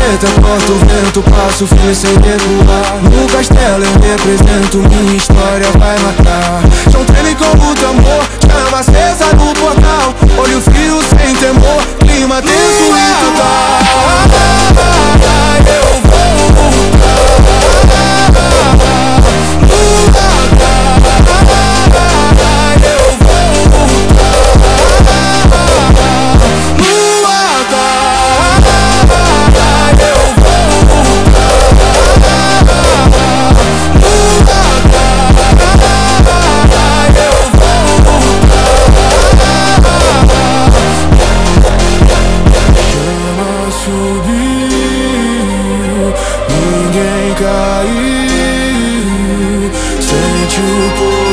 preta, corta o vento, passo fio sem recuar. No castelo eu represento, minha história vai matar. Chão treme com muito amor, chama acesa no portal. Olho frio sem temor, clima tenso e total. Eu vou voltar no radar. Eu vou voltar no radar. Eu vou subiu, ninguém caiu. Sente o poder.